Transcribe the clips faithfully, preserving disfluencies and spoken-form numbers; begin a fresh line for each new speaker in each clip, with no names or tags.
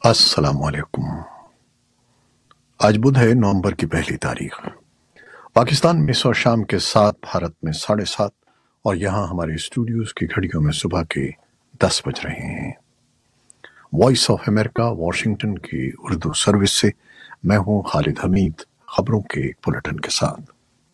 السلام علیکم۔ آج بدھ ہے، نومبر کی پہلی تاریخ۔ پاکستان میں سو شام کے سات، بھارت میں ساڑھے سات، اور یہاں ہمارے اسٹوڈیوز کی گھڑیوں میں صبح کے دس بج رہے ہیں۔ وائس آف امریکہ واشنگٹن کی اردو سروس سے میں ہوں خالد حمید، خبروں کے ایک بلیٹن کے ساتھ۔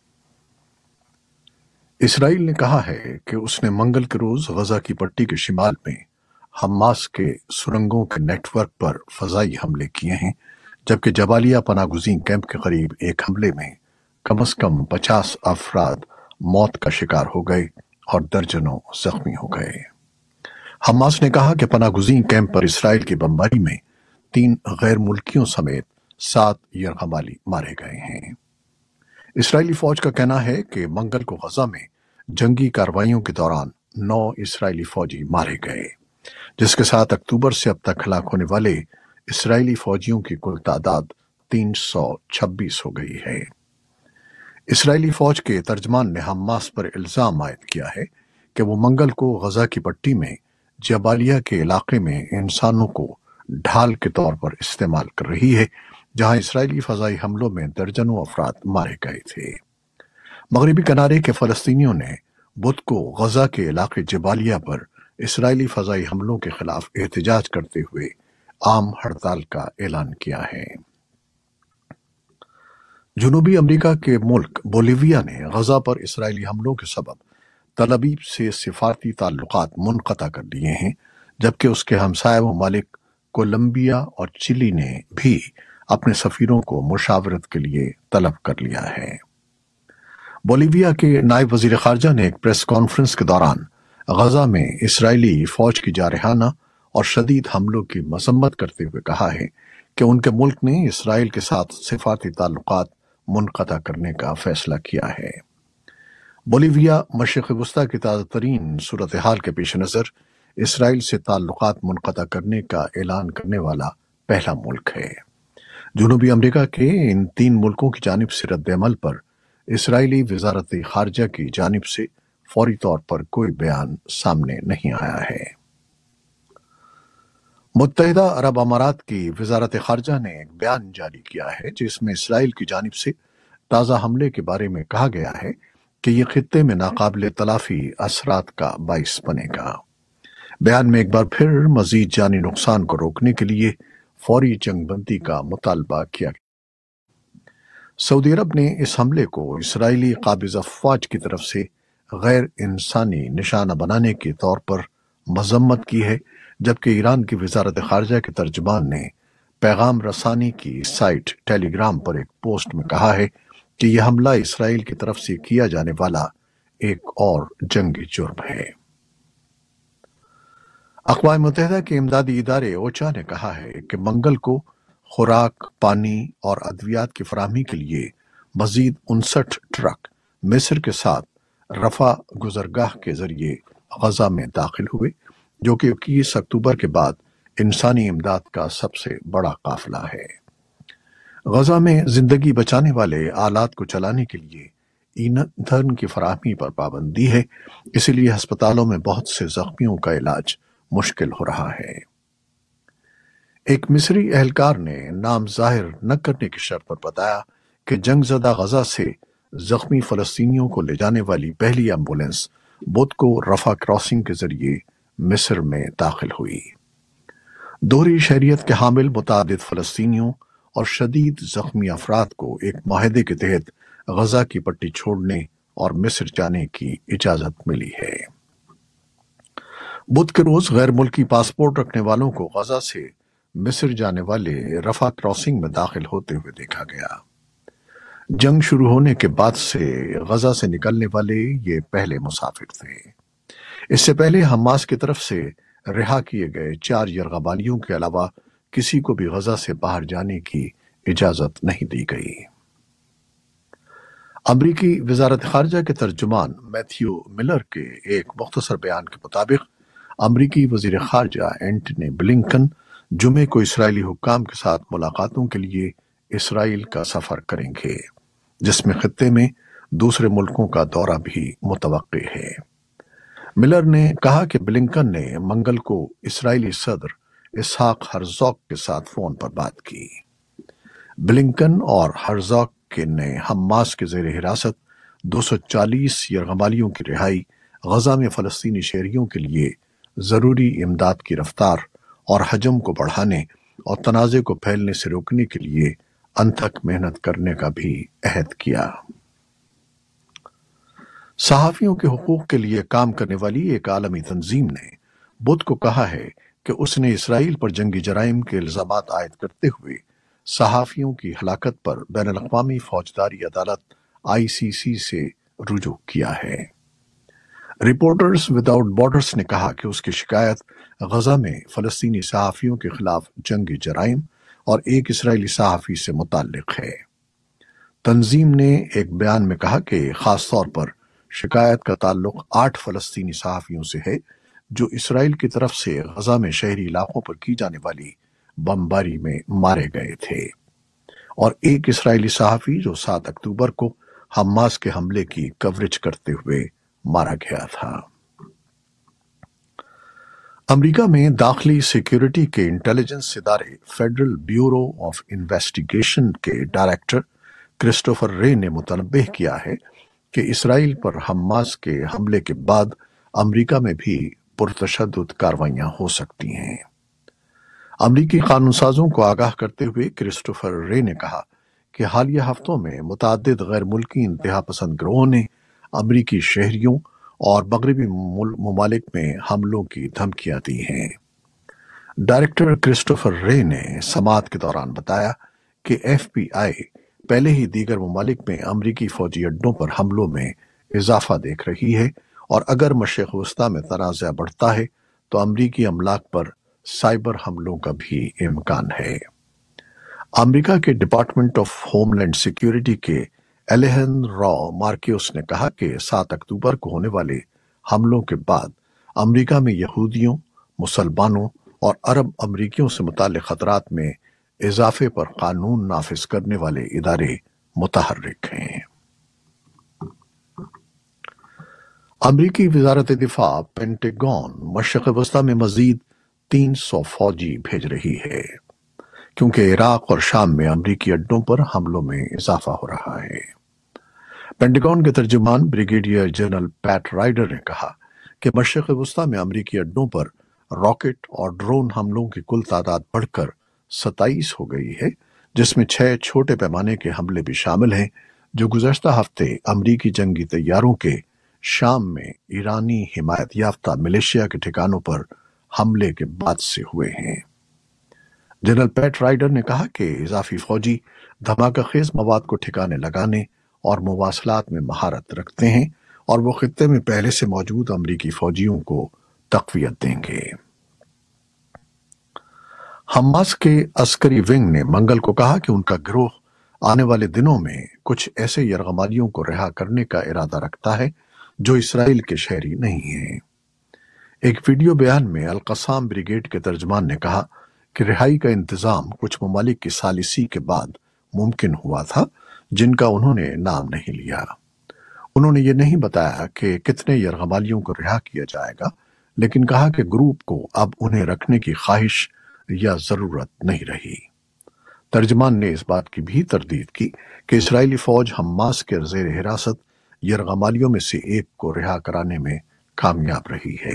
اسرائیل نے کہا ہے کہ اس نے منگل کے روز غزہ کی پٹی کے شمال میں حماس کے سرنگوں کے نیٹ ورک پر فضائی حملے کیے ہیں، جبکہ جبالیہ پناہ گزین کیمپ کے قریب ایک حملے میں کم از کم پچاس افراد موت کا شکار ہو گئے اور درجنوں زخمی ہو گئے۔ حماس نے کہا کہ پناہ گزین کیمپ پر اسرائیل کی بمباری میں تین غیر ملکیوں سمیت سات یرغمالی مارے گئے ہیں۔ اسرائیلی فوج کا کہنا ہے کہ منگل کو غزہ میں جنگی کارروائیوں کے دوران نو اسرائیلی فوجی مارے گئے، جس کے ساتھ اکتوبر سے اب تک ہلاک ہونے والے اسرائیلی فوجیوں کی کل تعداد تین سو چھبیس ہو گئی ہے۔ اسرائیلی فوج کے ترجمان نے حماس پر الزام عائد کیا ہے کہ وہ منگل کو غزہ کی پٹی میں جبالیہ کے علاقے میں انسانوں کو ڈھال کے طور پر استعمال کر رہی ہے، جہاں اسرائیلی فضائی حملوں میں درجنوں افراد مارے گئے تھے۔ مغربی کنارے کے فلسطینیوں نے بدھ کو غزہ کے علاقے جبالیہ پر اسرائیلی فضائی حملوں کے خلاف احتجاج کرتے ہوئے عام ہڑتال کا اعلان کیا ہے۔ جنوبی امریکہ کے ملک بولیویا نے غزہ پر اسرائیلی حملوں کے سبب تل ابیب سے سفارتی تعلقات منقطع کر دیے ہیں، جبکہ اس کے ہمسایہ ممالک کولمبیا اور چلی نے بھی اپنے سفیروں کو مشاورت کے لیے طلب کر لیا ہے۔ بولیویا کے نائب وزیر خارجہ نے ایک پریس کانفرنس کے دوران غزہ میں اسرائیلی فوج کی جارحانہ اور شدید حملوں کی مذمت کرتے ہوئے کہا ہے کہ ان کے ملک نے اسرائیل کے ساتھ سفارتی تعلقات منقطع کرنے کا فیصلہ کیا ہے۔ بولیویا مشرق وسطیٰ کی تازہ ترین صورتحال کے پیش نظر اسرائیل سے تعلقات منقطع کرنے کا اعلان کرنے والا پہلا ملک ہے۔ جنوبی امریکہ کے ان تین ملکوں کی جانب سے رد عمل پر اسرائیلی وزارت خارجہ کی جانب سے فوری طور پر کوئی بیان سامنے نہیں آیا ہے۔ متحدہ عرب امارات کی وزارت خارجہ نے ایک بیان جاری کیا ہے جس میں اسرائیل کی جانب سے تازہ حملے کے بارے میں کہا گیا ہے کہ یہ خطے میں ناقابل تلافی اثرات کا باعث بنے گا۔ بیان میں ایک بار پھر مزید جانی نقصان کو روکنے کے لیے فوری جنگ بندی کا مطالبہ کیا گیا۔ سعودی عرب نے اس حملے کو اسرائیلی قابض افواج کی طرف سے غیر انسانی نشانہ بنانے کے طور پر مذمت کی ہے، جبکہ ایران کی وزارت خارجہ کے ترجمان نے پیغام رسانی کی سائٹ ٹیلی گرام پر ایک پوسٹ میں کہا ہے کہ یہ حملہ اسرائیل کی طرف سے کیا جانے والا ایک اور جنگی جرم ہے۔ اقوام متحدہ کے امدادی ادارے اوچا نے کہا ہے کہ منگل کو خوراک، پانی اور ادویات کی فراہمی کے لیے مزید انسٹھ ٹرک مصر کے ساتھ رفح گزرگاہ کے ذریعے غزہ میں داخل ہوئے، جو کہ اکیس اکتوبر کے بعد انسانی امداد کا سب سے بڑا قافلہ ہے۔ غزہ میں زندگی بچانے والے آلات کو چلانے کے لیے ایندھن کی فراہمی پر پابندی ہے، اسی لیے ہسپتالوں میں بہت سے زخمیوں کا علاج مشکل ہو رہا ہے۔ ایک مصری اہلکار نے نام ظاہر نہ کرنے کی شرط پر بتایا کہ جنگ زدہ غزہ سے زخمی فلسطینیوں کو لے جانے والی پہلی ایمبولینس بدھ کو رفح کراسنگ کے ذریعے مصر میں داخل ہوئی۔ دوہری شہریت کے حامل متعدد فلسطینیوں اور شدید زخمی افراد کو ایک معاہدے کے تحت غزہ کی پٹی چھوڑنے اور مصر جانے کی اجازت ملی ہے۔ بدھ کے روز غیر ملکی پاسپورٹ رکھنے والوں کو غزہ سے مصر جانے والے رفح کراسنگ میں داخل ہوتے ہوئے دیکھا گیا۔ جنگ شروع ہونے کے بعد سے غزہ سے نکلنے والے یہ پہلے مسافر تھے۔ اس سے پہلے حماس کی طرف سے رہا کیے گئے چار یرغمالیوں کے علاوہ کسی کو بھی غزہ سے باہر جانے کی اجازت نہیں دی گئی۔ امریکی وزارت خارجہ کے ترجمان میتھیو ملر کے ایک مختصر بیان کے مطابق امریکی وزیر خارجہ اینٹنی بلنکن جمعے کو اسرائیلی حکام کے ساتھ ملاقاتوں کے لیے اسرائیل کا سفر کریں گے، جس میں خطے میں دوسرے ملکوں کا دورہ بھی متوقع ہے۔ ملر نے کہا کہ بلنکن نے منگل کو اسرائیلی صدر اسحاق ہرزوگ کے ساتھ فون پر بات کی۔ بلنکن اور ہرزوگ نے حماس کے زیر حراست دو سو چالیس یرغمالیوں کی رہائی، غزہ میں فلسطینی شہریوں کے لیے ضروری امداد کی رفتار اور حجم کو بڑھانے اور تنازع کو پھیلنے سے روکنے کے لیے انتھک محنت کرنے کا بھی عہد کیا۔ صحافیوں کے حقوق کے لیے کام کرنے والی ایک عالمی تنظیم نے بدھ کو کہا ہے کہ اس نے اسرائیل پر جنگی جرائم کے الزامات عائد کرتے ہوئے صحافیوں کی ہلاکت پر بین الاقوامی فوجداری عدالت آئی سی سی سے رجوع کیا ہے۔ رپورٹرز وداؤٹ بارڈرز نے کہا کہ اس کی شکایت غزہ میں فلسطینی صحافیوں کے خلاف جنگی جرائم اور ایک اسرائیلی صحافی سے متعلق ہے۔ تنظیم نے ایک بیان میں کہا کہ خاص طور پر شکایت کا تعلق آٹھ فلسطینی صحافیوں سے ہے جو اسرائیل کی طرف سے غزہ میں شہری علاقوں پر کی جانے والی بمباری میں مارے گئے تھے، اور ایک اسرائیلی صحافی جو سات اکتوبر کو حماس کے حملے کی کوریج کرتے ہوئے مارا گیا تھا۔ امریکہ میں داخلی سیکیورٹی کے انٹیلیجنس ادارے فیڈرل بیورو آف انویسٹیگیشن کے ڈائریکٹر کرسٹوفر رے نے متنبہ کیا ہے کہ اسرائیل پر حماس کے حملے کے بعد امریکہ میں بھی پرتشدد کاروائیاں ہو سکتی ہیں۔ امریکی قانون سازوں کو آگاہ کرتے ہوئے کرسٹوفر رے نے کہا کہ حالیہ ہفتوں میں متعدد غیر ملکی انتہا پسند گروہوں نے امریکی شہریوں اور مغربی ممالک میں حملوں کی دھمکیاں دی ہیں۔ ڈائریکٹر کرسٹوفر رے نے سماعت کے دوران بتایا کہ ایف بی آئی پہلے ہی دیگر ممالک میں امریکی فوجی اڈوں پر حملوں میں اضافہ دیکھ رہی ہے، اور اگر مشرق وسطیٰ میں تنازع بڑھتا ہے تو امریکی املاک پر سائبر حملوں کا بھی امکان ہے۔ امریکہ کے department of homeland security کے الیہندرو مارکیوس نے کہا کہ سات اکتوبر کو ہونے والے حملوں کے بعد امریکہ میں یہودیوں، مسلمانوں اور عرب امریکیوں سے متعلق خطرات میں اضافے پر قانون نافذ کرنے والے ادارے متحرک ہیں۔ امریکی وزارت دفاع پینٹاگون مشرق وسطیٰ میں مزید تین سو فوجی بھیج رہی ہے کیونکہ عراق اور شام میں امریکی اڈوں پر حملوں میں اضافہ ہو رہا ہے۔ پینٹاگون کے ترجمان بریگیڈیئر جنرل پیٹ رائڈر نے کہا کہ مشرق وسطیٰ میں امریکی اڈوں پر راکٹ اور ڈرون حملوں کی کل تعداد بڑھ کر ستائیس ہو گئی ہے، جس میں چھ چھوٹے پیمانے کے حملے بھی شامل ہیں جو گزشتہ ہفتے امریکی جنگی طیاروں کے شام میں ایرانی حمایت یافتہ ملیشیا کے ٹھکانوں پر حملے کے بعد سے ہوئے ہیں۔ جنرل پیٹ رائڈر نے کہا کہ اضافی فوجی دھماکہ خیز مواد کو ٹھکانے لگانے اور مواصلات میں مہارت رکھتے ہیں، اور وہ خطے میں پہلے سے موجود امریکی فوجیوں کو تقویت دیں گے۔ حماس کے عسکری ونگ نے منگل کو کہا کہ ان کا گروہ آنے والے دنوں میں کچھ ایسے یرغمالیوں کو رہا کرنے کا ارادہ رکھتا ہے جو اسرائیل کے شہری نہیں ہیں۔ ایک ویڈیو بیان میں القسام بریگیڈ کے ترجمان نے کہا کہ رہائی کا انتظام کچھ ممالک کی ثالثی کے بعد ممکن ہوا تھا جن کا انہوں نے نام نہیں لیا۔ انہوں نے یہ نہیں بتایا کہ کتنے یرغمالیوں کو رہا کیا جائے گا، لیکن کہا کہ گروپ کو اب انہیں رکھنے کی خواہش یا ضرورت نہیں رہی۔ ترجمان نے اس بات کی بھی تردید کی کہ اسرائیلی فوج حماس کے زیر حراست یرغمالیوں میں سے ایک کو رہا کرانے میں کامیاب رہی ہے۔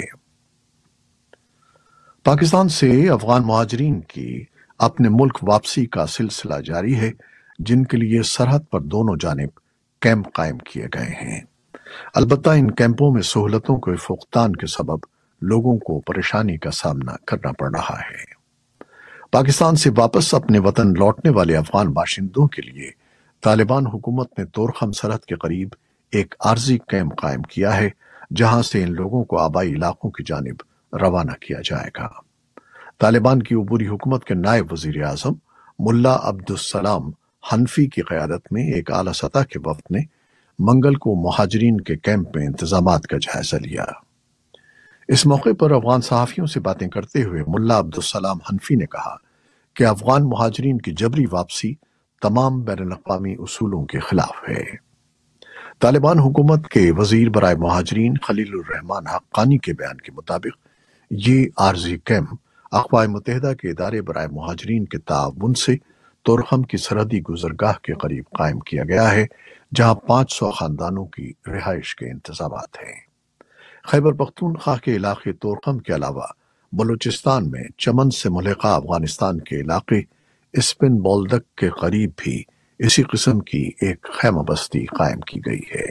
پاکستان سے افغان مہاجرین کی اپنے ملک واپسی کا سلسلہ جاری ہے، جن کے لیے سرحد پر دونوں جانب کیمپ قائم کیے گئے ہیں۔ البتہ ان کیمپوں میں سہولتوں کے فقدان کے سبب لوگوں کو پریشانی کا سامنا کرنا پڑ رہا ہے۔ پاکستان سے واپس اپنے وطن لوٹنے والے افغان باشندوں کے لیے طالبان حکومت نے تورخم سرحد کے قریب ایک عارضی کیمپ قائم کیا ہے، جہاں سے ان لوگوں کو آبائی علاقوں کی جانب روانہ کیا جائے گا۔ طالبان کی عبوری حکومت کے نائب وزیر اعظم ملا عبدالسلام حنفی کی قیادت میں ایک اعلیٰ سطح کے وفد نے منگل کو مہاجرین کے کیمپ میں انتظامات کا جائزہ لیا۔ اس موقع پر افغان صحافیوں سے باتیں کرتے ہوئے ملا عبدالسلام حنفی نے کہا کہ افغان مہاجرین کی جبری واپسی تمام بین الاقوامی اصولوں کے خلاف ہے۔ طالبان حکومت کے وزیر برائے مہاجرین خلیل الرحمان حقانی کے بیان کے مطابق یہ عارضی کیمپ اقوام متحدہ کے ادارے برائے مہاجرین کے تعاون سے تورخم کی سرحدی گزرگاہ کے قریب قائم کیا گیا ہے، جہاں پانچ سو خاندانوں کی رہائش کے انتظامات ہیں۔ خیبر پختونخوا کے علاقے تورخم کے علاوہ بلوچستان میں چمن سے ملحقہ افغانستان کے علاقے اسپن بولدک کے قریب بھی اسی قسم کی ایک خیمہ بستی قائم کی گئی ہے۔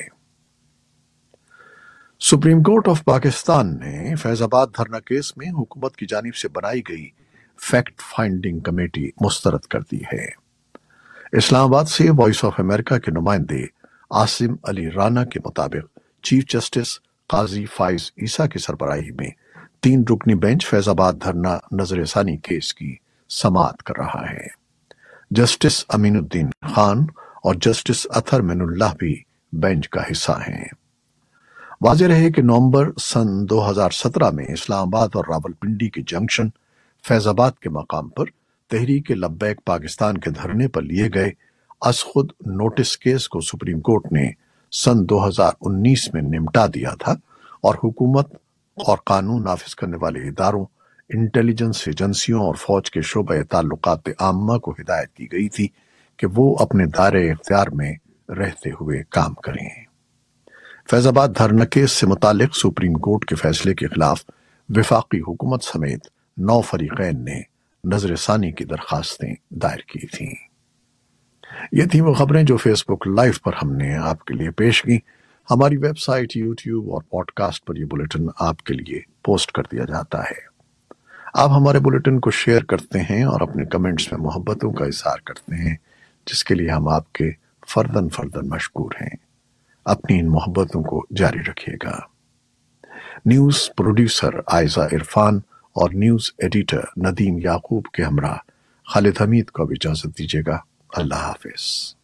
سپریم کورٹ آف پاکستان نے فیض آباد دھرنا کیس میں حکومت کی جانب سے بنائی گئی فیکٹ فائنڈنگ کمیٹی مسترد کر دی ہے۔ اسلام آباد سے وائس آف امریکہ کے نمائندے عاصم علی رانا کے مطابق چیف جسٹس قاضی فائز عیسیٰ کی سربراہی میں تین رکنی بینچ فیض آباد دھرنا نظر ثانی کیس کی سماعت کر رہا ہے۔ جسٹس امین الدین خان اور جسٹس اطہر من اللہ بھی بینچ کا حصہ ہیں۔ واضح رہے کہ نومبر سن دو ہزار سترہ میں اسلام آباد اور راولپنڈی کے جنکشن فیض آباد کے مقام پر تحریک لبیک پاکستان کے دھرنے پر لیے گئے از خود نوٹس کیس کو سپریم کورٹ نے سن دو ہزار انیس میں نمٹا دیا تھا، اور حکومت اور قانون نافذ کرنے والے اداروں، انٹیلیجنس ایجنسیوں اور فوج کے شعبۂ تعلقات عامہ کو ہدایت کی گئی تھی کہ وہ اپنے دائرۂ اختیار میں رہتے ہوئے کام کریں۔ فیض آباد دھرنا کیس سے متعلق سپریم کورٹ کے فیصلے کے خلاف وفاقی حکومت سمیت نو فریقین نے نظر ثانی کی درخواستیں دائر کی تھیں۔ یہ تھیں وہ خبریں جو فیس بک لائیو پر ہم نے آپ کے لیے پیش کی۔ ہماری ویب سائٹ، یوٹیوب اور پوڈ کاسٹ پر یہ بلیٹن آپ کے لیے پوسٹ کر دیا جاتا ہے۔ آپ ہمارے بلیٹن کو شیئر کرتے ہیں اور اپنے کمنٹس میں محبتوں کا اظہار کرتے ہیں، جس کے لیے ہم آپ کے فرداً فرداً مشکور ہیں۔ اپنی ان محبتوں کو جاری رکھیے گا۔ نیوز پروڈیوسر عائزہ عرفان اور نیوز ایڈیٹر ندیم یعقوب کے ہمراہ خالد حمید کو اب اجازت دیجیے گا۔ اللہ حافظ۔